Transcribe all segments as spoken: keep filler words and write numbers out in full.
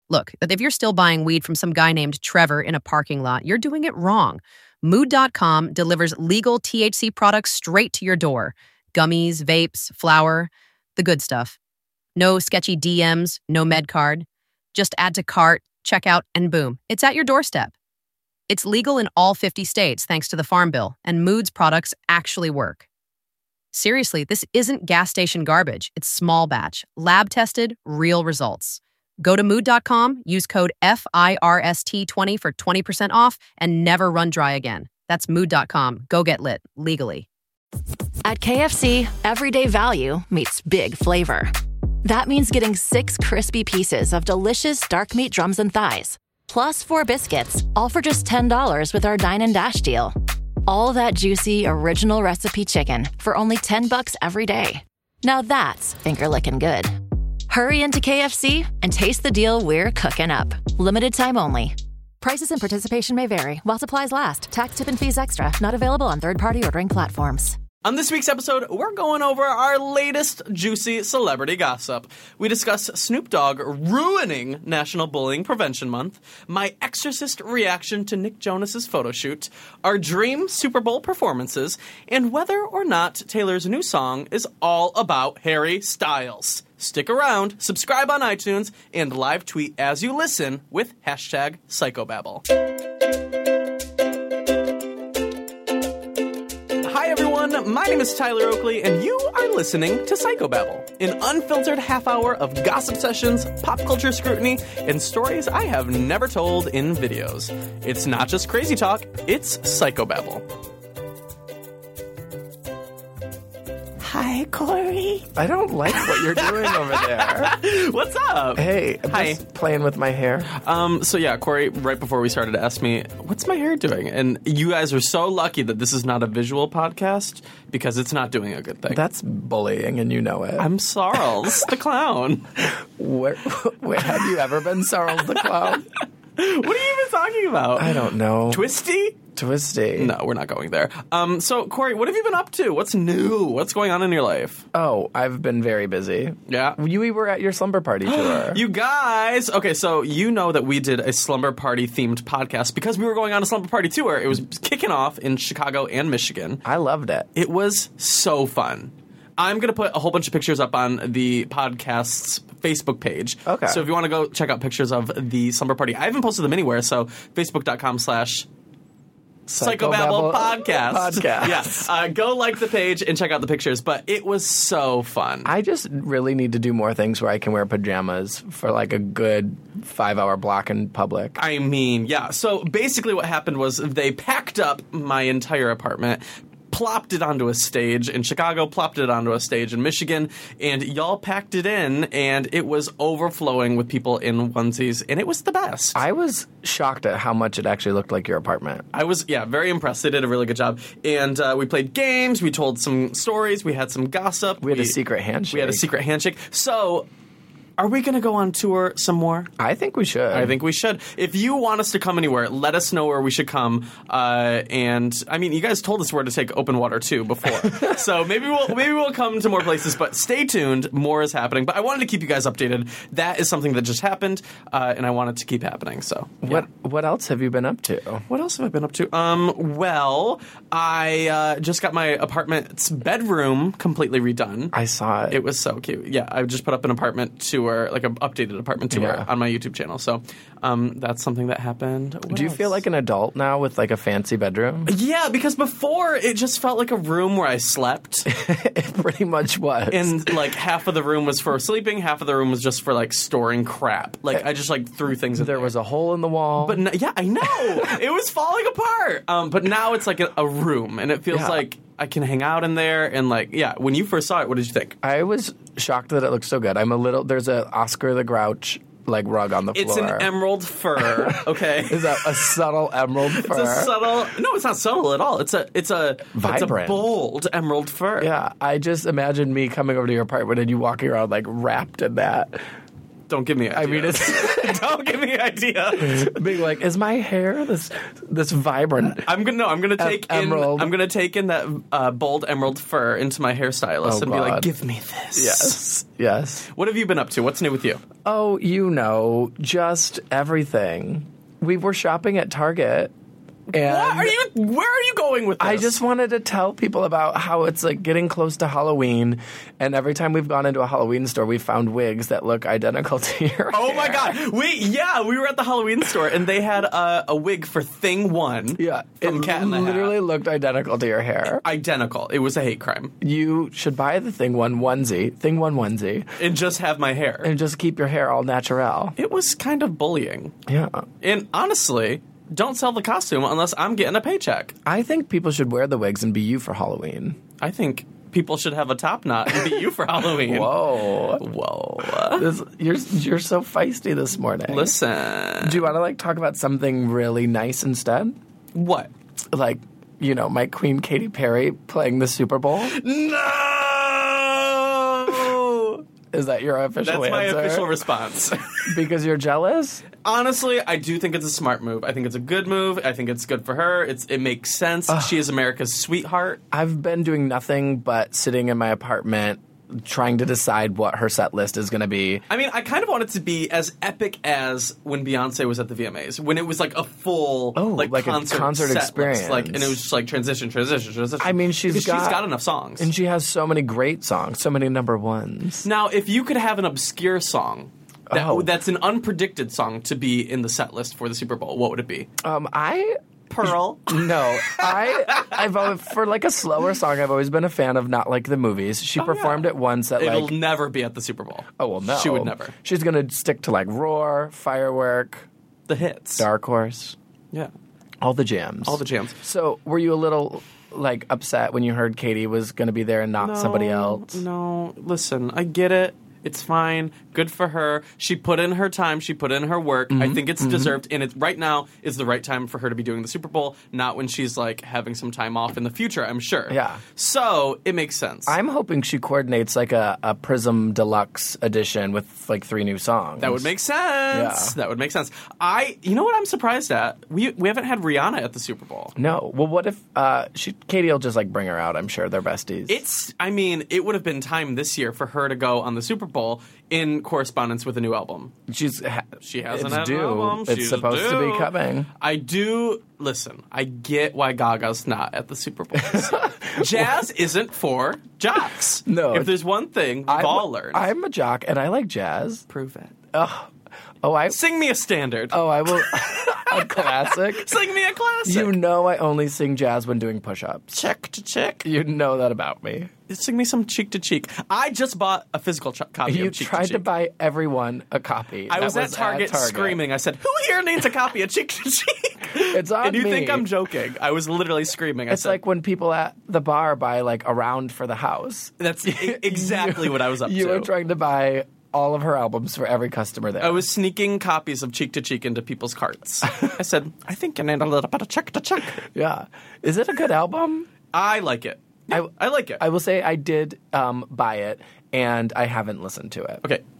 Look, if you're still buying weed from some guy named Trevor in a parking lot, you're doing it wrong. Mood dot com delivers legal T H C products straight to your door. Gummies, vapes, flour, the good stuff. No sketchy D Ms, no med card. Just add to cart, check out, and boom, it's at your doorstep. It's legal in all fifty states thanks to the Farm Bill, and Mood's products actually work. Seriously, this isn't gas station garbage. It's small batch, lab-tested, real results. Go to mood dot com, use code F I R S T twenty for twenty percent off, and never run dry again. That's mood dot com. Go get lit, legally. At K F C, everyday value meets big flavor. That means getting six crispy pieces of delicious dark meat drums and thighs, plus four biscuits, all for just ten dollars with our Dine and Dash deal. All that juicy, original recipe chicken for only ten bucks every day. Now that's finger-licking good. Hurry into K F C and taste the deal we're cooking up. Limited time only. Prices and participation may vary while supplies last. Tax, tip, and fees extra. Not available on third-party ordering platforms. On this week's episode, we're going over our latest juicy celebrity gossip. We discuss Snoop Dogg ruining National Bullying Prevention Month, my exorcist reaction to Nick Jonas's photo shoot, our dream Super Bowl performances, and whether or not Taylor's new song is all about Harry Styles. Stick around, subscribe on iTunes, and live tweet as you listen with hashtag Psychobabble. Hi everyone, my name is Tyler Oakley, and you are listening to Psychobabble, an unfiltered half hour of gossip sessions, pop culture scrutiny, and stories I have never told in videos. It's not just crazy talk, it's Psychobabble. Hi, Corey. I don't like what you're doing over there. What's up? Hey, I'm Hi. just playing with my hair. Um, so yeah, Corey, right before we started, asked me, what's my hair doing? And you guys are so lucky that this is not a visual podcast because it's not doing a good thing. That's bullying, and you know it. I'm Sarles, the clown. Where, where have you ever been, Sarles the clown? What are you even talking about? I don't know. Twisty? Twisty. No, we're not going there. Um, so, Corey, what have you been up to? What's new? What's going on in your life? Oh, I've been very busy. Yeah? You we were at your slumber party tour. You guys! Okay, so you know that we did a slumber party-themed podcast because we were going on a slumber party tour. It was kicking off in Chicago and Michigan. I loved it. It was so fun. I'm going to put a whole bunch of pictures up on the podcast's Facebook page. Okay. So if you want to go check out pictures of the slumber party, I haven't posted them anywhere, so facebook.com slash Psychobabble Podcast. Podcast. Yeah. Uh, go like the page and check out the pictures, but it was so fun. I just really need to do more things where I can wear pajamas for like a good five-hour block in public. I mean, yeah. So basically what happened was they packed up my entire apartment, plopped it onto a stage in Chicago, plopped it onto a stage in Michigan, and y'all packed it in, and it was overflowing with people in onesies, and it was the best. I was shocked at how much it actually looked like your apartment. I was, yeah, very impressed. They did a really good job. And uh, we played games, we told some stories, we had some gossip. We had a secret handshake. We had a secret handshake. So, are we going to go on tour some more? I think we should. I think we should. If you want us to come anywhere, let us know where we should come. Uh, and I mean, you guys told us where to take open water too before, so maybe we'll maybe we'll come to more places. But stay tuned, more is happening. But I wanted to keep you guys updated. That is something that just happened, uh, and I want it to keep happening. So yeah. What what else have you been up to? What else have I been up to? Um, well, I uh, just got my apartment's bedroom completely redone. I saw it. It was so cute. Yeah, I just put up an apartment tour. Like an updated apartment tour Yeah. on my YouTube channel. So um, that's something that happened. What Do you else? feel like an adult now with like a fancy bedroom? Yeah, because before it just felt like a room where I slept. It pretty much was. And like half of the room was for sleeping, half of the room was just for like storing crap. Like I just like threw things in there. There was a hole in the wall. But no, yeah, I know. It was falling apart. Um, but now it's like a, a room, and it feels Yeah. like I can hang out in there. And like, yeah, when you first saw it, what did you think? I was shocked that it looked so good. I'm a little. There's a Oscar the Grouch like rug on the It's floor. an emerald fur. Okay. Is that a subtle emerald fur? It's a subtle. No, it's not subtle at all. It's a. It's a. Vibrant. It's a bold emerald fur. Yeah, I just imagine me coming over to your apartment and you walking around like wrapped in that. Don't give me. I mean, ideas. it's Don't give me ideas. Being like, is my hair this this vibrant? I'm gonna no. I'm gonna take Em- in. emerald. I'm gonna take in that uh, bold emerald fur into my hairstylist Oh, and be like, God. "Give me this." Yes. Yes. What have you been up to? What's new with you? Oh, you know, just everything. We were shopping at Target. And What are you? Where are you going with this? I just wanted to tell people about how it's like getting close to Halloween, and every time we've gone into a Halloween store, we've found wigs that look identical to your Oh my hair. God! We yeah, we were at the Halloween store and they had a, a wig for Thing One. Yeah, from it Cat in the literally Hat. looked identical to your hair. Identical. It was a hate crime. You should buy the Thing One onesie, Thing One onesie, And just have my hair. and just keep your hair all natural. It was kind of bullying. Yeah, And honestly, don't sell the costume unless I'm getting a paycheck. I think people should wear the wigs and be you for Halloween. I think people should have a top knot and be you for Halloween. Whoa, Whoa. this, you're you're so feisty this morning. Listen. Do you want to like talk about something really nice instead? What? Like, you know, my Queen Katy Perry playing the Super Bowl? No! Is that your official That's my answer? official response. Because you're jealous? Honestly, I do think it's a smart move. I think it's a good move. I think it's good for her. It's It makes sense. She is America's sweetheart. I've been doing nothing but sitting in my apartment trying to decide what her set list is going to be. I mean, I kind of want it to be as epic as when Beyonce was at the V M As, when it was like a full Oh, like, like a concert, concert set experience. list, like, and it was just like transition, transition, transition. I mean, she's Because got- she's got enough songs. And she has so many great songs, so many number ones. Now, if you could have an obscure song that, Oh. that's an unpredicted song to be in the set list for the Super Bowl, what would it be? Um, I... Pearl. No, I, I've always, for like a slower song, I've always been a fan of Not Like the Movies. She performed yeah. it once at It'll like, never be at the Super Bowl. oh well, no, She would never. She's gonna stick to like Roar, Firework, The hits. Dark Horse, Yeah. all the jams, All the jams. So, were you a little like upset when you heard Katie was gonna be there and not somebody else? No, listen, I get it. It's fine. Good for her. She put in her time. She put in her work. Mm-hmm. I think it's deserved. And it, right now is the right time for her to be doing the Super Bowl, not when she's like having some time off in the future, I'm sure. Yeah. So it makes sense. I'm hoping she coordinates like a, a Prism Deluxe edition with like three new songs. That would make sense. Yeah. That would make sense. I, you know what I'm surprised at? We we haven't had Rihanna at the Super Bowl. No. Well, what if uh, she Katie will just like bring her out? I'm sure they're besties. It's, I mean, it would have been time this year for her to go on the Super Bowl in correspondence with a new album. She's ha- She hasn't it's had due. an album. It's She's supposed to due. be coming. I do listen. I get why Gaga's not at the Super Bowl. Jazz isn't for jocks. No. if there's one thing we've I'm, all learned, I'm a jock and I like jazz. prove it. Oh, oh, I Sing me a standard. oh, I will. A classic. Sing me a classic. You know, I only sing jazz when doing push-ups. check to check. You know that about me. Sing me some cheek to cheek. I just bought a physical ch- copy You of cheek tried to to, cheek. buy everyone a copy. I That was, at, Target screaming. I said, "Who here needs a copy of cheek to cheek?" It's on And you me. think I'm joking? I was literally screaming. I It's said, like when people at the bar buy like a round for the house. That's e- exactly what I was up You to. were trying to buy all of her albums for every customer there. I was sneaking copies of Cheek to Cheek into people's carts. I said, I think I need a little bit of check to check. Yeah. Is it a good album? I like it. I, I like it. I will say I did um, buy it, and I haven't listened to it. okay.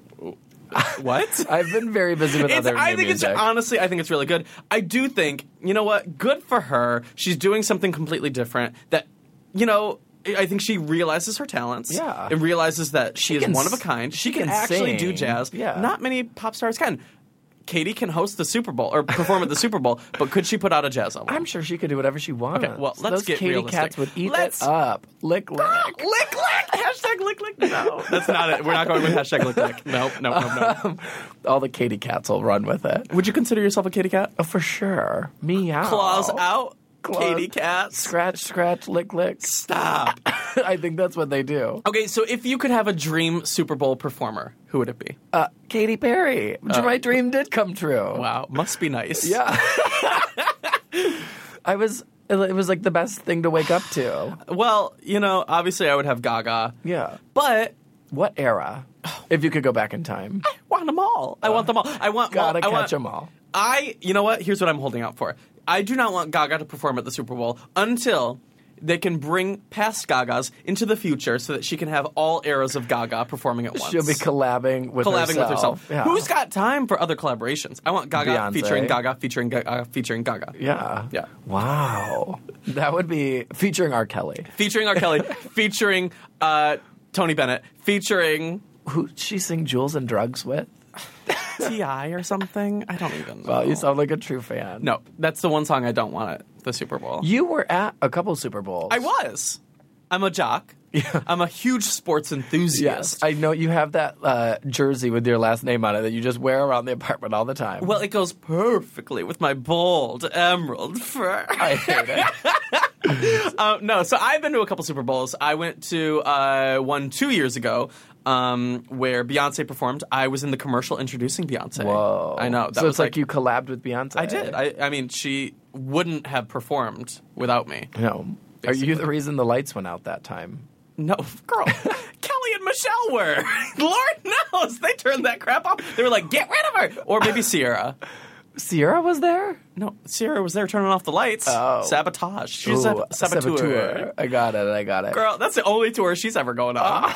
What? I've been very busy with It's, other I new think music. it's honestly, I think it's really good. I do think, you know what? Good for her. She's doing something completely different. That, you know, I think she realizes her talents. Yeah. And realizes that she, She is can one of a s- kind. She, she can, can actually do sing. jazz. Yeah. Not many pop stars can. Katie can host the Super Bowl or perform at the Super Bowl, but could she put out a jazz album? I'm sure she could do whatever she wants. Okay, well, let's Those get Katy realistic. Cats would eat Let's- it up. Lick, lick. lick lick! Hashtag lick lick. No, that's not it. We're not going with hashtag lick lick. Nope, nope, nope, nope. All the Katy Cats will run with it. Would you consider yourself a kitty cat? Oh, for sure. Meow. Claws out, Claws- Katy cats. Scratch, scratch, lick, lick. Stop. I think that's what they do. Okay, so if you could have a dream Super Bowl performer, who would it be? Uh, Katy Perry. My dream did come true. Wow, must be nice. Yeah. I was, it was like the best thing to wake up to. Well, you know, obviously I would have Gaga, Yeah. but What era? If you could go back in time. I want them all. I want them all. I want. Gotta well, I want, catch them all. I, you know what? Here's what I'm holding out for. I do not want Gaga to perform at the Super Bowl until they can bring past Gagas into the future so that she can have all eras of Gaga performing at once. She'll be collabing with collabing herself. with herself. Yeah. Who's got time for other collaborations? I want Gaga Beyonce. featuring Gaga featuring Gaga featuring Gaga. Yeah. Yeah. Wow. That would be featuring R. Kelly. Featuring R. Kelly, featuring uh, Tony Bennett, featuring Who'd she sing Jewels and Drugs with? T I or something. I don't even know. Well, you sound like a true fan. No, that's the one song I don't want at the Super Bowl. You were at a couple Super Bowls. I was. I'm a jock. Yeah. I'm a huge sports enthusiast. Yes, I know you have that uh, jersey with your last name on it that you just wear around the apartment all the time. Well, it goes perfectly with my bold emerald fur. I hate it. uh, no, so I've been to a couple Super Bowls. I went to uh, one two years ago um, where Beyonce performed. I was in the commercial introducing Beyonce. Whoa. I know. That so was it's like, you collabed with Beyonce. I did. I, I mean, she wouldn't have performed without me. No. Are you the reason the lights went out that time? No, girl. Kelly and Michelle were. Lord knows. They turned that crap off. They were like, get rid of her. Or maybe Sierra. Sierra was there? No, Sierra was there turning off the lights. Oh. Sabotage. She's Ooh, a saboteur. saboteur. I got it. I got it. Girl, that's the only tour she's ever going on.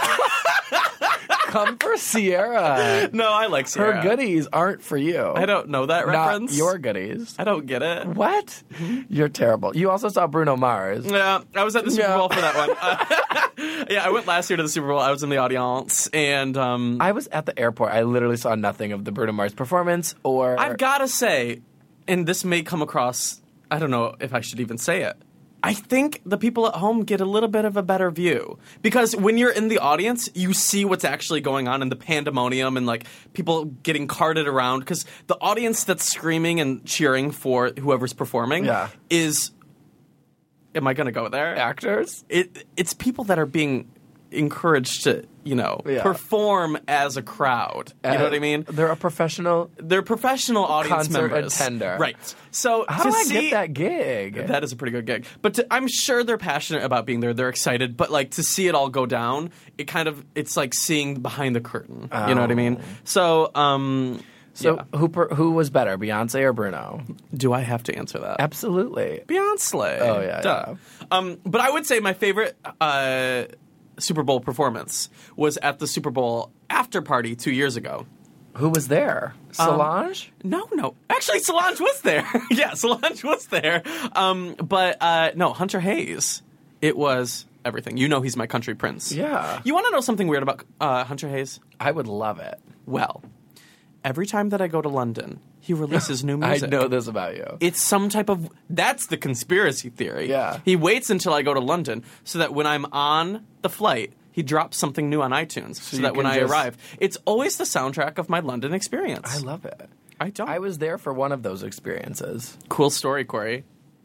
Come for Sierra. No, I like Sierra. Her goodies aren't for you. I don't know that reference. Not your goodies. I don't get it. What? You're terrible. You also saw Bruno Mars. Yeah, I was at the Super Yeah. Bowl for that one. Uh, yeah, I went last year to the Super Bowl. I was in the audience, and um, I was at the airport. I literally saw nothing of the Bruno Mars performance or... I've got to say, and this may come across, I don't know if I should even say it, I think the people at home get a little bit of a better view. Because when you're in the audience, you see what's actually going on in the pandemonium and, like, people getting carted around. Because the audience that's screaming and cheering for whoever's performing Yeah. is... Am I going to go there? actors? It, it's people that are being encouraged to, you know, Yeah. perform as a crowd. You know what I mean? They're a professional... They're professional audience Concert members. attender. Right. So How to do I see, get that gig? That is a pretty good gig. But to, I'm sure they're passionate about being there. They're excited. But, like, to see it all go down, it kind of, it's like seeing behind the curtain. You know what I mean? So, um... So yeah. who per, who was better, Beyonce or Bruno? Do I have to answer that? Absolutely. Beyonce. Oh, yeah, Duh. Um, but I would say my favorite uh, Super Bowl performance was at the Super Bowl after party two years ago. Who was there? Solange? No, no. Actually, Solange was there. Yeah, Solange was there. Um, but uh, no, Hunter Hayes. It was everything. You know he's my country prince. Yeah. You want to know something weird about uh, Hunter Hayes? I would love it. Well, every time that I go to London, he releases new I music. know this about you. It's some type of... That's the conspiracy theory. Yeah. He waits until I go to London so that when I'm on the flight, he drops something new on iTunes so, you that when can I just- arrive... It's always the soundtrack of my London experience. I love it. I don't. I was there for one of those experiences. Cool story, Corey.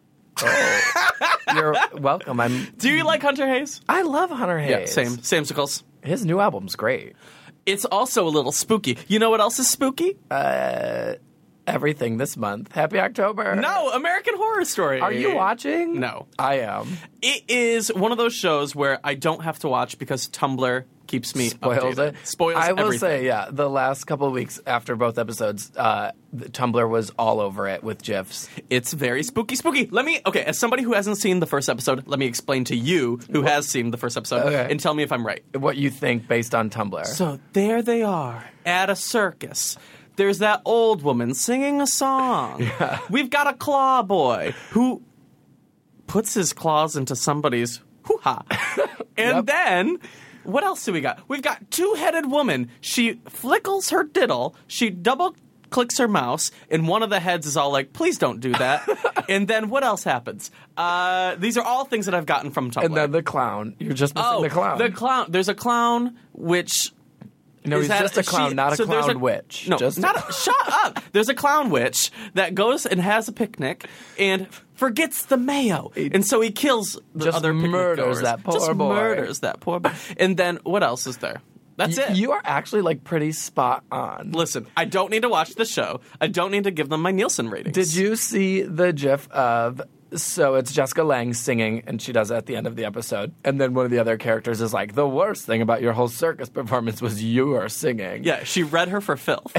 Oh. You're welcome. I'm. Do you like Hunter Hayes? I love Hunter Hayes. Yeah, same. Samesicles. His new album's great. It's also a little spooky. You know what else is spooky? Uh, everything this month. Happy October. No, American Horror Story. Are you watching? No. I am. It is one of those shows where I don't have to watch because Tumblr keeps me Spoils updated. it. Spoils I will everything. say, yeah, the last couple of weeks after both episodes, uh, the Tumblr was all over it with GIFs. It's very spooky, spooky. Let me, okay, as somebody who hasn't seen the first episode, let me explain to you who has seen the first episode Okay. and tell me if I'm right. What you think based on Tumblr. So there they are at a circus. There's that old woman singing a song. Yeah. We've got a claw boy who puts his claws into somebody's hoo-ha. And Yep. then... What else do we got? We've got two-headed woman. She flickles her diddle. She double clicks her mouse, and one of the heads is all like, please don't do that. And then what else happens? Uh, these are all things that I've gotten from Tumblr. And then the clown. You're just missing oh, the clown. the clown. There's a clown which... no, is he's that- just a clown, she- not a so there's clown witch. No, just not a, shut up. There's a clown witch that goes and has a picnic and forgets the mayo, and so he kills the just other picnic murders goers. that poor just boy. murders that poor boy. And then what else is there? That's Y- it. You are actually like pretty spot on. Listen, I don't need to watch the show. I don't need to give them my Nielsen ratings. Did you see the GIF of So it's Jessica Lange singing, and she does it at the end of the episode. And then one of the other characters is like, the worst thing about your whole circus performance was your singing. Yeah, she read her for filth.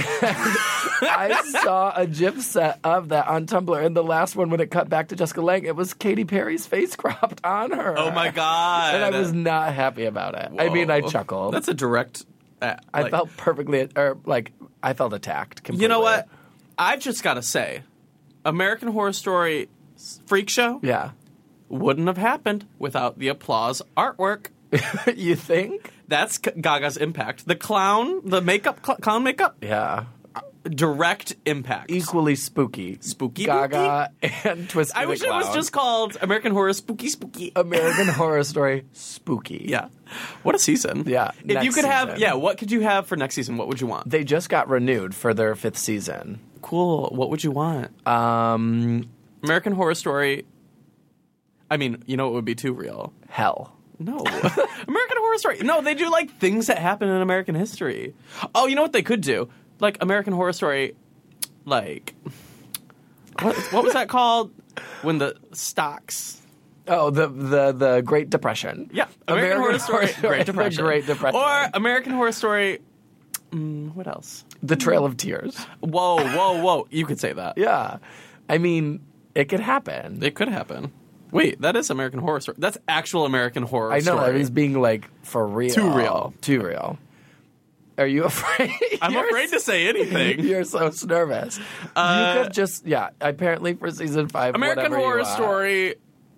I saw a GIF set of that on Tumblr, and the last one, when it cut back to Jessica Lange, it was Katy Perry's face cropped on her. Oh, my God. And I was not happy about it. Whoa. I mean, I chuckled. That's a direct... Uh, I like, felt perfectly, or like, I felt attacked completely. You know what? I've just got to say, American Horror Story Freak Show yeah. wouldn't have happened without the applause artwork. You think? That's Gaga's impact. The clown, the makeup, cl- clown makeup, yeah. direct impact. Equally spooky. Spooky Gaga booky? And Twisted I wish the Clown. it was just called American Horror Spooky Spooky. American Horror Story Spooky. Yeah. What a season. Yeah. If next you could have, season. yeah, what could you have for next season? What would you want? They just got renewed for their fifth season. Cool. What would you want? Um, American Horror Story. I mean, you know what would be too real? Hell. No. American Horror Story. No, they do like things that happen in American history. Oh, you know what they could do? Like American Horror Story, like, what, what was that called? When the stocks. Oh, the the the Great Depression. Yeah. American, American Horror Story, Story, Great Depression. The Great Depression. Or American Horror Story, mm, what else? The Trail of Tears. Whoa, whoa, whoa. You could say that. Yeah. I mean, it could happen. It could happen. Wait, that is American Horror Story. That's actual American Horror I know, Story. I was being like, for real. Too real. Too real. Are you afraid? I'm You're afraid to say anything. You're so nervous. Uh, you could just, yeah, apparently for season five, American whatever you Horror want. Story,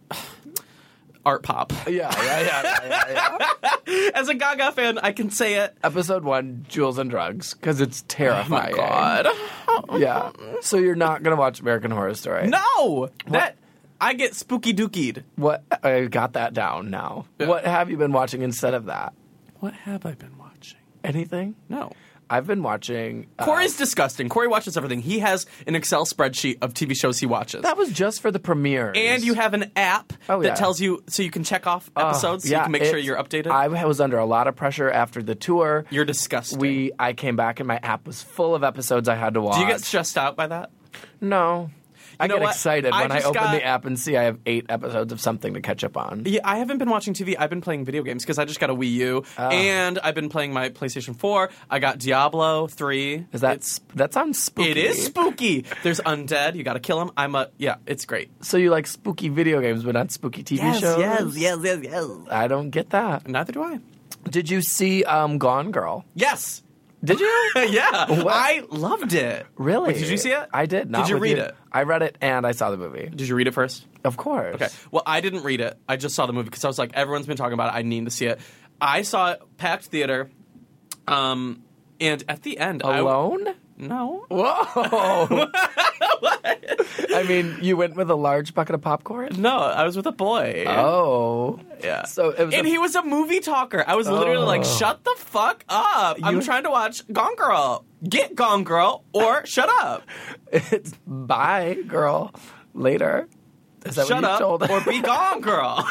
art pop. Yeah, yeah, yeah, yeah, yeah, yeah. As a Gaga fan, I can say it. Episode one, Jewels and Drugs, because it's terrifying. Oh my God. Yeah. So you're not going to watch American Horror Story? No! That I get spooky dookied. What? I got that down now. Yeah. What have you been watching instead of that? What have I been watching? Anything? No. I've been watching... Uh, Corey's disgusting. Corey watches everything. He has an Excel spreadsheet of T V shows he watches. That was just for the premieres. And you have an app Oh, that yeah. tells you, so you can check off Uh, episodes, so yeah, you can make sure it- you're updated. I was under a lot of pressure after the tour. You're disgusting. We, I came back and my app was full of episodes I had to watch. Do you get stressed out by that? No. I know get what? excited I when I just open got- the app and see I have eight episodes of something to catch up on. Yeah, I haven't been watching T V. I've been playing video games because I just got a Wii U, Oh. and I've been playing my PlayStation four. I got Diablo three. Is that sp- that sounds spooky? It is spooky. There's undead. You got to kill them. I'm a yeah. It's great. So you like spooky video games, but not spooky T V shows? yes, yes, yes. I don't get that. Neither do I. Did you see um, Gone Girl? Yes. Did you? Yeah. What? I loved it. Really? Wait, did you see it? I did. Not Did you with read it? I read it and I saw the movie. Did you read it first? Of course. Okay. Well, I didn't read it. I just saw the movie because I was like, everyone's been talking about it. I need to see it. I saw it, packed theater, um, and at the end, Alone? I, no. Whoa. I mean, you went with a large bucket of popcorn? No, I was with a boy. Oh. Yeah. So it was and a- he was a movie talker. I was literally like, shut the fuck up. I'm You- trying to watch Gone Girl. Get Gone Girl or shut up. It's bye, girl. Later. Is that Shut what you up told her? or be Gone Girl.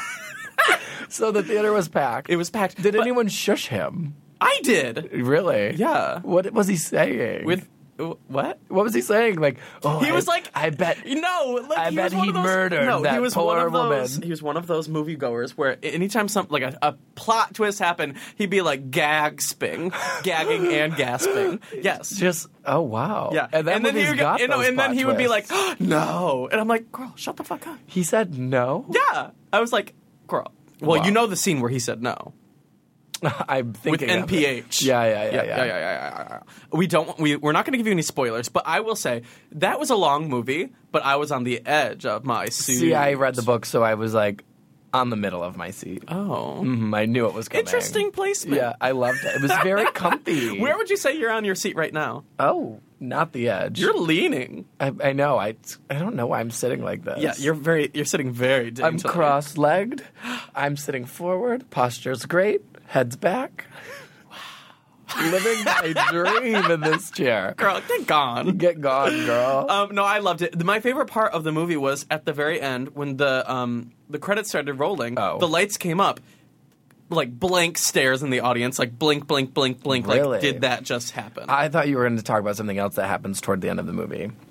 So the theater was packed. It was packed. Did But anyone shush him? I did. Really? Yeah. What was he saying? With what? What was he saying? Like, oh, He I- was like, I bet. No, like I he bet was one he of those, murdered no, that he was poor one of those, woman. He was one of those moviegoers where anytime some like a, a plot twist happened, he'd be like gasping, gagging and gasping. Yes, Just oh wow. yeah. And, that then he movie's would, got you know, those and then plot he would be like, twists. no, and I'm like, girl, shut the fuck up. He said no. Yeah, I was like, girl. Well, Wow. you know the scene where he said no. I'm With thinking of N P H. it. Yeah, yeah, yeah, yeah. yeah, yeah, yeah, yeah, yeah. We don't. We we're not going to give you any spoilers, but I will say that was a long movie. But I was on the edge of my seat. See, I read the book, so I was like on the middle of my seat. Oh, Mhm, I knew it was coming. interesting placement. Yeah, I loved it. It was very comfy. Where would you say you're on your seat right now? Oh, not the edge. You're leaning. I, I know. I, I don't know why I'm sitting like this. Yeah, you're very. You're sitting very. I'm daintily. cross-legged. I'm sitting forward. Posture's great. Head's back. Wow. Living my dream in this chair. Girl, get gone. Get gone, girl. Um, no, I loved it. My favorite part of the movie was at the very end when the um, the credits started rolling. Oh. The lights came up. Like blank stares in the audience, like blink, blink, blink, blink. Really? Like, did that just happen? I thought you were going to talk about something else that happens toward the end of the movie.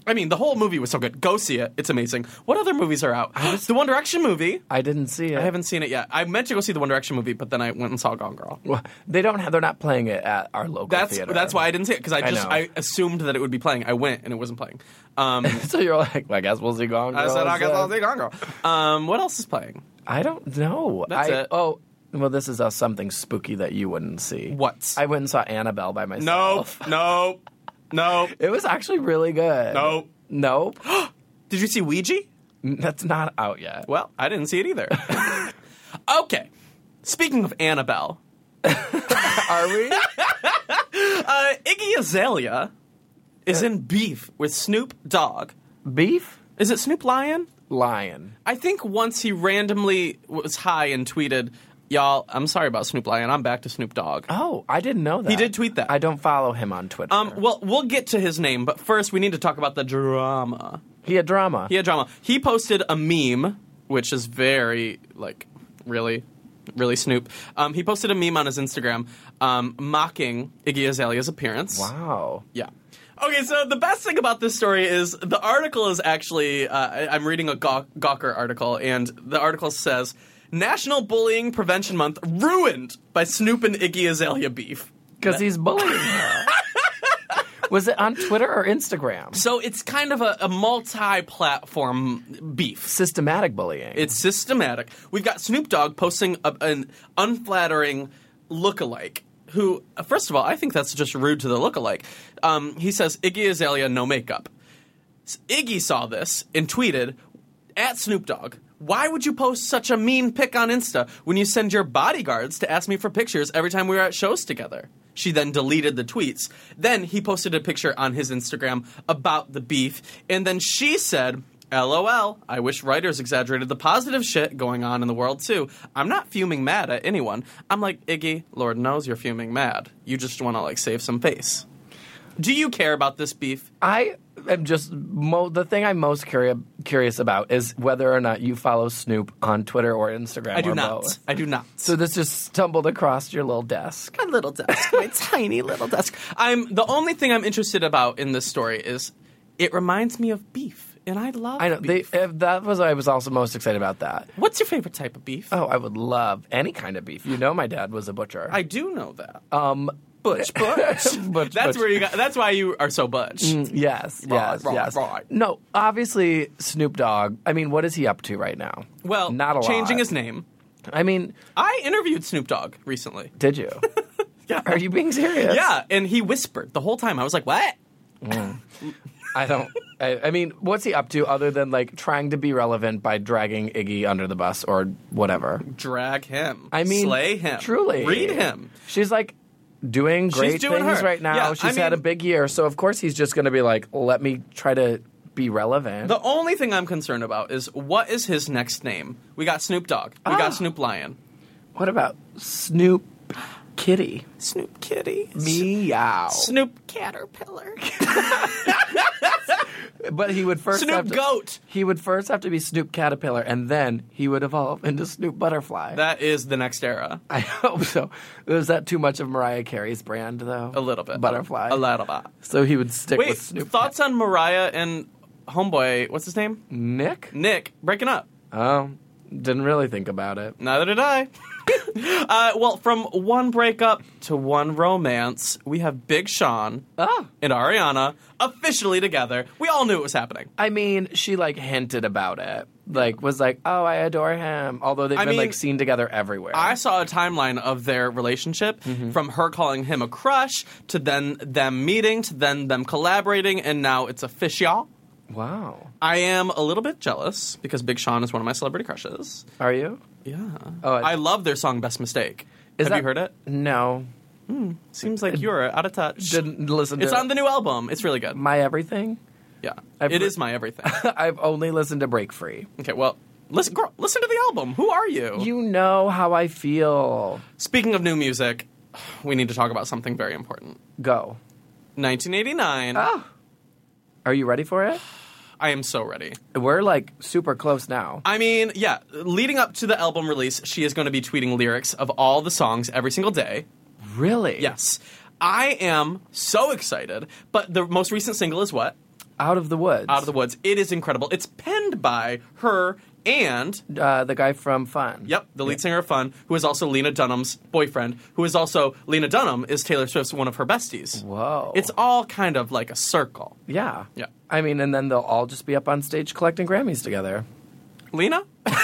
I mean, the whole movie was so good. Go see it. It's amazing. What other movies are out? The One Direction movie. I didn't see it. I haven't seen it yet. I meant to go see the One Direction movie, but then I went and saw Gone Girl. Well, they don't have, they're not playing it at our local That's theater. that's why I didn't see it, because I I just know. I, assumed that it would be playing. I went and it wasn't playing. Um, So you're like, well, I guess we'll see Gone Girl. I said, I guess I'll instead." see Gone Girl. Um, what else is playing? I don't know. That's I, it. Oh, well, this is uh, something spooky that you wouldn't see. What? I went and saw Annabelle by Nope. myself. Nope. Nope. It was actually really good. Nope. Nope. Did you see Ouija? That's not out yet. Well, I didn't see it either. Okay. Speaking of Annabelle, Are we? uh, Iggy Azalea is in beef with Snoop Dogg. Beef? Is it Snoop Lion? Lion. I think once he randomly was high and tweeted, "Y'all, I'm sorry about Snoop Lion. I'm back to Snoop Dogg." Oh, I didn't know that. He did tweet that. I don't follow him on Twitter. Um, well, we'll get to his name, but first we need to talk about the drama. he had drama. He had drama. He posted a meme, which is very, like, really, really Snoop. Um, he posted a meme on his Instagram um, mocking Iggy Azalea's appearance. Wow. Yeah. Okay, so the best thing about this story is the article is actually, uh, I- I'm reading a Gaw- Gawker article, and the article says, National Bullying Prevention Month ruined by Snoop and Iggy Azalea beef. Because he's bullying her. Was it on Twitter or Instagram? So it's kind of a, a multi-platform beef. Systematic bullying. It's systematic. We've got Snoop Dogg posting a, an unflattering lookalike who, first of all, I think that's just rude to the lookalike. Um, he says, Iggy Azalea, no makeup. Iggy saw this and tweeted, at Snoop Dogg, why would you post such a mean pic on Insta when you send your bodyguards to ask me for pictures every time we were at shows together? She then deleted the tweets. Then he posted a picture on his Instagram about the beef, and then she said, LOL, I wish writers exaggerated the positive shit going on in the world too. I'm not fuming mad at anyone. I'm like, Iggy, Lord knows you're fuming mad. You just want to, like, save some face. Do you care about this beef? I am just mo- the thing I'm most curi- curious about is whether or not you follow Snoop on Twitter or Instagram. I do or not. both. I do not. So this just stumbled across your little desk. My little desk, my tiny little desk. I'm the only thing I'm interested about in this story is it reminds me of beef, and I love. I know they, beef. if that was I was also most excited about that. What's your favorite type of beef? Oh, I would love any kind of beef. You know, my dad was a butcher. I do know that. um, Butch, Butch. Butch, That's Butch. where you got. That's why you are so Butch. yes, Right, yes, right, yes. right. No, obviously Snoop Dogg. I mean, what is he up to right now? Well, not a lot. changing his name. I mean, I interviewed Snoop Dogg recently. did you? Yeah. Are you being serious? Yeah, and he whispered the whole time. I was like, "What?" I don't. I, I mean, what's he up to other than like trying to be relevant by dragging Iggy under the bus or whatever? Drag him. I mean, slay him. Truly, read him. She's like doing great doing things her. right now. Yeah, She's I had a mean- big year, so of course he's just going to be like, let me try to be relevant. The only thing I'm concerned about is what is his next name? We got Snoop Dogg. We Ah. got Snoop Lion. What about Snoop Kitty? Snoop Kitty. Meow. Snoop Caterpillar. But he would first Snoop have to, Goat. He would first have to be Snoop Caterpillar, and then he would evolve into Snoop Butterfly. That is the next era. I hope so. Was that too much of Mariah Carey's brand, though? A little bit. Butterfly. A little bit. So he would stick Wait, with Snoop. thoughts on Mariah and Homeboy, what's his name? Nick? Nick, breaking up. Oh, didn't really think about it. Neither did I. uh, well, from one breakup to one romance, we have Big Sean Oh. and Ariana officially together. We all knew it was happening. I mean, she like hinted about it. Like, was like, oh, I adore him. Although they've I been mean, like seen together everywhere. I saw a timeline of their relationship Mm-hmm. from her calling him a crush to then them meeting to then them collaborating, and now it's official. Wow. I am a little bit jealous because Big Sean is one of my celebrity crushes. Are you? Yeah. Oh, I love their song Best Mistake. Is Have that- you heard it? No. Seems like you're out of touch. Didn't listen to It's on the new album. It's really good. My Everything? Yeah. I've It re- is my everything. I've only listened to Break Free. Okay, well, listen girl, listen to the album. Who are you? You know how I feel. Speaking of new music, we need to talk about something very important. Go. nineteen eighty-nine. Oh. Are you ready for it? I am so ready. We're like super close now. I mean, yeah, leading up to the album release, she is going to be tweeting lyrics of all the songs every single day. Really? Yes. I am so excited. But the most recent single is what? Out of the Woods. Out of the Woods. It is incredible. It's penned by her and... Uh, the guy from Fun. Yep, the lead singer of Fun, who is also Lena Dunham's boyfriend, who is also... Lena Dunham is Taylor Swift's one of her besties. Whoa. It's all kind of like a circle. Yeah. Yeah. I mean, and then they'll all just be up on stage collecting Grammys together. Lena?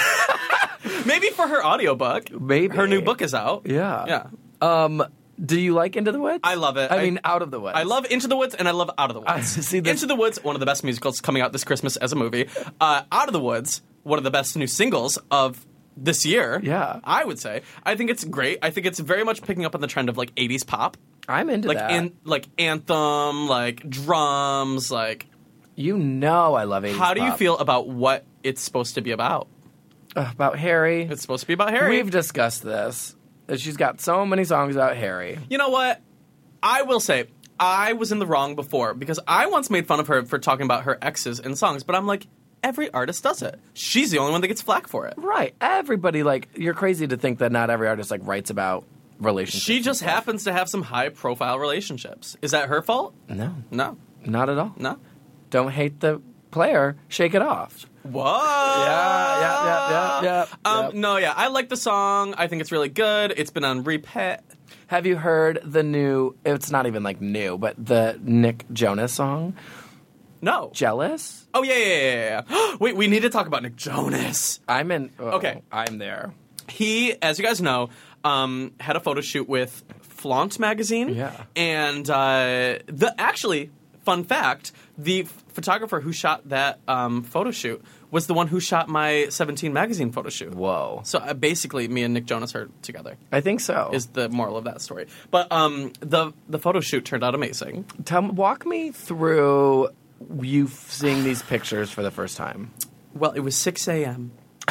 Maybe for her audiobook. Maybe. Her new book is out. Yeah. Yeah. Um... Do you like Into the Woods? I love it. I, I mean, Out of the Woods. I love Into the Woods and I love Out of the Woods. I see this- Into the Woods, one of the best musicals coming out this Christmas as a movie. Uh, Out of the Woods, one of the best new singles of this year. Yeah. I would say. I think it's great. I think it's very much picking up on the trend of like eighties pop. I'm into Like that. in, like anthem, like drums, like You know I love eighties how do you pop. feel about what it's supposed to be about? Uh, about Harry? It's supposed to be about Harry. We've discussed this. That She's got so many songs about Harry. You know what? I will say, I was in the wrong before because I once made fun of her for talking about her exes in songs, but I'm like, every artist does it. She's the only one that gets flack for it. Right. Everybody, like, you're crazy to think that not every artist, like, writes about relationships. She and just stuff. happens to have some high-profile relationships. Is that her fault? No. No. Not at all. No. Don't hate the player. Shake it off. Whoa. Yeah, yeah, yeah, yeah, yeah. Um, Yep. No, yeah, I like the song. I think it's really good. It's been on repeat. Have you heard the new, it's not even, like, new, but the Nick Jonas song, No. Jealous? Oh, yeah, yeah, yeah, yeah. Wait, we need to talk about Nick Jonas. I'm in. Oh, Okay. I'm there. He, as you guys know, um, had a photo shoot with Flaunt magazine. Yeah. And uh, the actually, fun fact, the f- photographer who shot that um, photo shoot was the one who shot my Seventeen magazine photo shoot. Whoa. So uh, basically, me and Nick Jonas are together. I think so. Is the moral of that story. But um, the the photo shoot turned out amazing. Tell me, walk me through you f- seeing these pictures for the first time. Well, it was six a.m.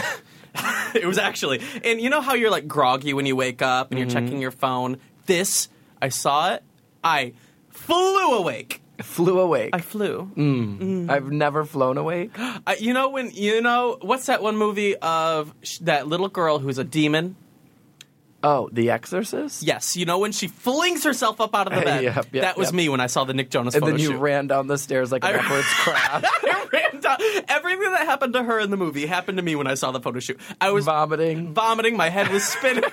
It was actually. And you know how you're like groggy when you wake up and you're checking your phone? This, I saw it. I flew awake. Flew awake. I flew. I've never flown awake. I, you know when, you know, what's that one movie of sh- that little girl who's a demon? Oh, The Exorcist? Yes. You know when she flings herself up out of the bed? Yep, yep, that was yep. me when I saw the Nick Jonas And photo then you shoot. ran down the stairs like a I- backwards crab. I ran down. Everything that happened to her in the movie happened to me when I saw the photo shoot. I was Vomiting. vomiting. My head was spinning.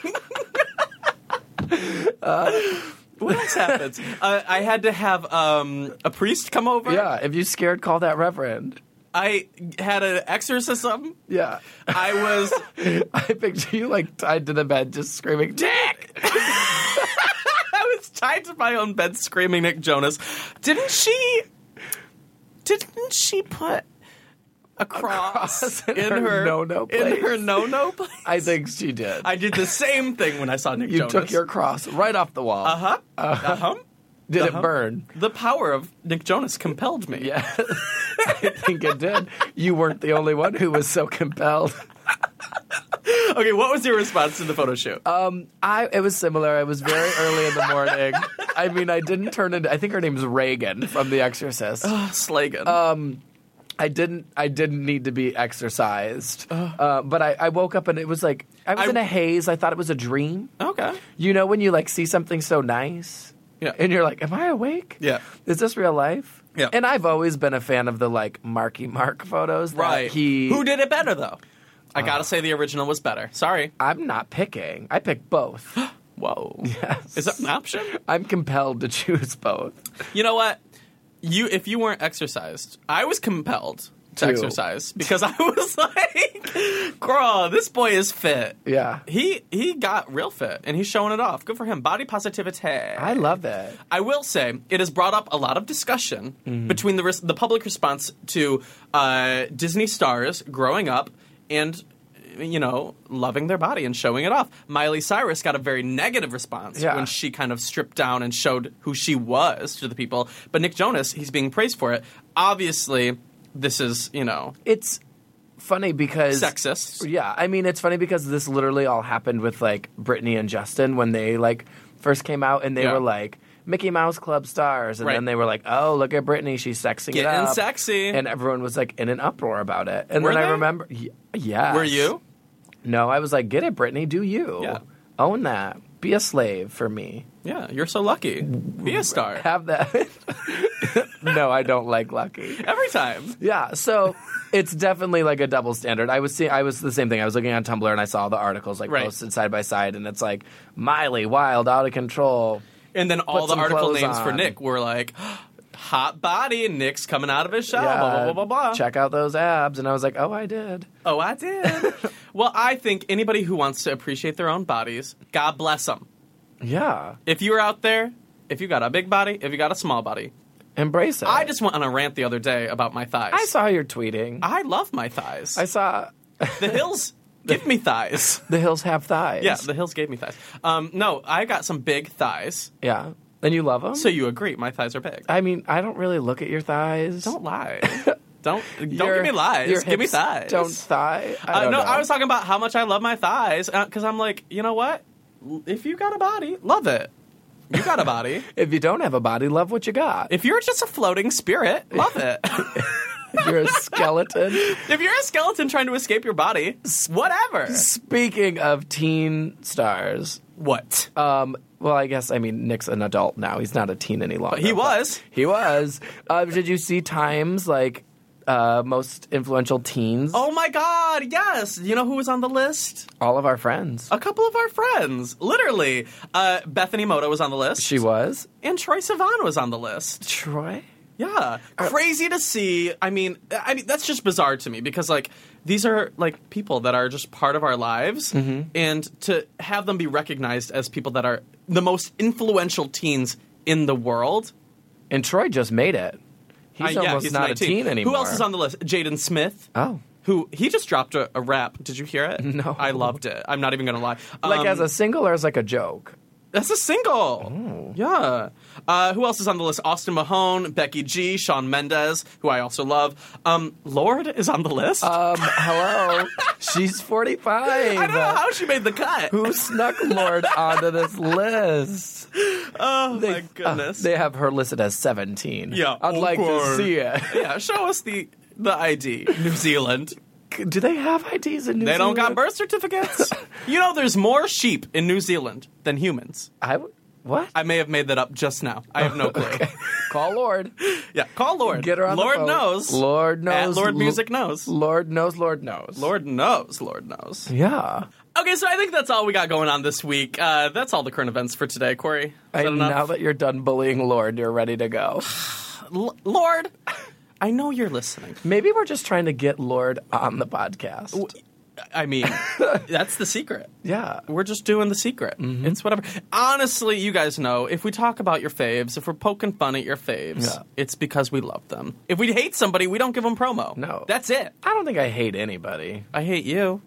uh, what else happens? Uh, I had to have um, a priest come over. Yeah, if you scared, call that reverend. I had an exorcism. Yeah. I was. I picture you like tied to the bed just screaming, Dick! I was tied to my own bed screaming Nick Jonas. Didn't she? Didn't she put a cross, cross in in her her no-no in place? her no-no place? I think she did. I did the same thing when I saw Nick you Jonas. took your cross right off the wall. uh-huh. Uh-huh. Did uh-huh. it burn? The power of Nick Jonas compelled me. Yeah. I think it did. You weren't the only one who was so compelled. Okay, what was your response to the photo shoot? Um, I it was similar. It was very early in the morning. I mean, I didn't turn into. I think her name's Reagan from The Exorcist. Slagan. Um, I didn't. I didn't need to be exercised. Uh, but I, I woke up and it was like I was I- in a haze. I thought it was a dream. okay. You know when you like see something so nice, Yeah. and you're like, "Am I awake? Yeah. Is this real life?" Yeah. And I've always been a fan of the like Marky Mark photos. That Right. He. Who did it better though? I gotta say the original was better. Sorry. I'm not picking. I picked both. Whoa. Yes. Is that an option? I'm compelled to choose both. You know what? You if you weren't exercised, I was compelled to To. exercise because I was like, girl, this boy is fit. Yeah. He he got real fit and he's showing it off. Good for him. Body positivity. I love it. I will say it has brought up a lot of discussion Mm-hmm. between the res- the public response to uh, Disney stars growing up and you know loving their body and showing it off. Miley Cyrus got a very negative response Yeah. when she kind of stripped down and showed who she was to the people. But Nick Jonas, he's being praised for it. Obviously, this is you know It's funny because sexist. Yeah, I mean it's funny because this literally all happened with like Britney and Justin when they like first came out and they Yeah. were like Mickey Mouse Club stars, and Right. then they were like, "Oh, look at Britney, she's sexing it Getting up, sexy. and everyone was like in an uproar about it. And Were then I they? remember, y- yes. Were you? No, I was like, "Get it, Britney, do you? Yeah. Own that, be a slave for me, Yeah, you're so lucky. Be a star. have that." No, I don't like Lucky. Every time. Yeah, so it's definitely like a double standard. I was seeing, I was the same thing. I was looking on Tumblr and I saw the articles like Right. posted side by side, and it's like Miley, wild, out of control. And then all Put the some article clothes names for on. Nick were like, hot body, and Nick's coming out of his shell, Yeah, blah, blah, blah, blah, blah. Check out those abs, and I was like, oh, I did. Oh, I did. Well, I think anybody who wants to appreciate their own bodies, God bless them. Yeah, If you're out there, if you got a big body, if you got a small body. embrace it. I just went on a rant the other day about my thighs. I saw your tweeting. I love my thighs. I saw The hills give me thighs. the hills have thighs. Yeah, the hills gave me thighs. Um, no, I got some big thighs. yeah, and you love them. So you agree, my thighs are big. I mean, I don't really look at your thighs. Don't lie. Don't don't Your- give me lies. your Give me hips thighs. Don't thigh. I Uh, don't no, know. I was talking about how much I love my thighs because I'm like, you know what? If you got a body, love it. You got a body. If you don't have a body, love what you got. If you're just a floating spirit, love it. If you're a skeleton. If you're a skeleton trying to escape your body, whatever. Speaking of teen stars, What? um, well, I guess, I mean, Nick's an adult now. He's not a teen any longer. But he was. He was. Uh, did you see Time's, like, uh, most influential teens? Oh my God, yes. You know who was on the list? All of our friends. A couple of our friends. Literally. Uh, Bethany Moto was on the list. She was. And Troye Sivan was on the list. Troy? Yeah, crazy to see. I mean, I mean that's just bizarre to me because like these are like people that are just part of our lives, Mm-hmm. and to have them be recognized as people that are the most influential teens in the world. And Troy just made it. He's Uh, yeah, almost he's not nineteen. a teen anymore. Who else is on the list? Jaden Smith. Oh. Who he just dropped a, a rap. Did you hear it? No. I loved it. I'm not even gonna lie. Like Um, as a single or as like a joke? That's a single. Oh. Yeah. Uh, who else is on the list? Austin Mahone, Becky G, Shawn Mendes, who I also love. Um, Lorde is on the list. Um, hello. She's forty-five. I don't know how she made the cut. Who snuck Lord onto this list? Oh They- my goodness. uh, they have her listed as seventeen. Yeah, I'd like to awkward. see it. yeah, show us the the I D. New Zealand. Do they have I Ds in New They Zealand? don't got birth certificates. You know, there's more sheep in New Zealand than humans. I w- what? I may have made that up just now. I have no clue. Call Lord. Yeah, call Lord. Get her on Lord the phone. knows. Lord knows. At Lord L- Music knows. Lord knows. Lord knows. Lord knows. Lord knows. Yeah. Okay, so I think that's all we got going on this week. Uh, that's all the current events for today, Corey. Is I, that enough? now that you're done bullying Lord, you're ready to go. L- Lord, I know you're listening. Maybe we're just trying to get Lord on the podcast. I mean, that's the secret. Yeah. We're just doing the secret. It's whatever. Honestly, you guys know, if we talk about your faves, if we're poking fun at your faves, Yeah. it's because we love them. If we hate somebody, we don't give them promo. No. That's it. I don't think I hate anybody. I hate you.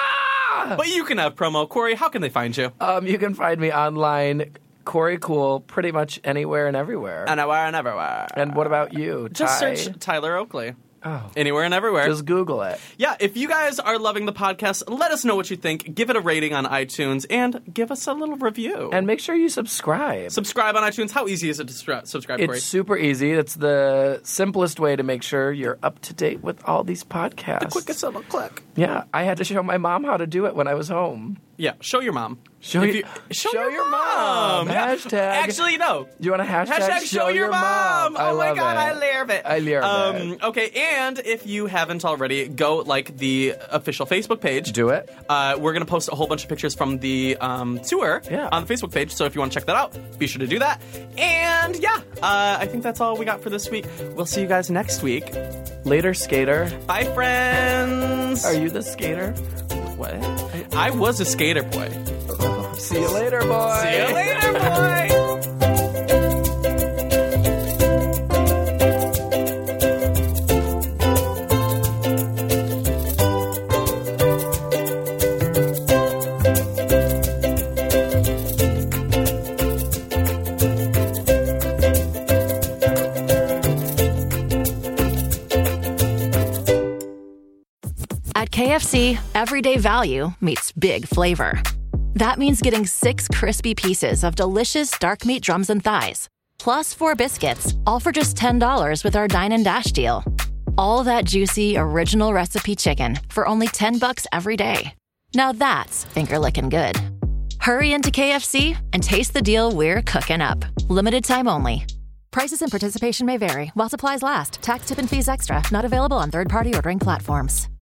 Ah! But you can have promo. Corey, how can they find you? Um, you can find me online, Corey Cool, pretty much anywhere and everywhere. Anywhere and everywhere. And what about you? Just Ty? search Tyler Oakley. Oh. Anywhere and everywhere. Just Google it. Yeah, if you guys are loving the podcast, let us know what you think. Give it a rating on iTunes and give us a little review. And make sure you subscribe. subscribe on iTunes. How easy is it to stru- subscribe, Corey? It's super easy. It's the simplest way to make sure you're up to date with all these podcasts. The quickest little click. Yeah, I had to show my mom how to do it when I was home. Yeah, show your mom. Show, If you, you- show show your your mom. mom. Yeah. Hashtag. Actually, no. you want to hashtag, Hashtag show your mom. I Oh my love god, it. I love it. I love um, it. Okay, and if you haven't already, go like the official Facebook page. Do it. Uh, we're going to post a whole bunch of pictures from the um, tour Yeah. on the Facebook page. So if you want to check that out, be sure to do that. And yeah, uh, I think that's all we got for this week. We'll see you guys next week. Later, skater. Bye, friends. Are you the skater? What? I was a skater boy. See you later, boy. See you later, boy. At K F C, everyday value meets big flavor. That means getting six crispy pieces of delicious dark meat drums and thighs, plus four biscuits, all for just ten dollars with our Dine and Dash deal. All that juicy, original recipe chicken for only ten bucks every day. Now that's finger-licking good. Hurry into K F C and taste the deal we're cooking up. Limited time only. Prices and participation may vary. While supplies last. Tax, tip, and fees extra. Not available on third-party ordering platforms.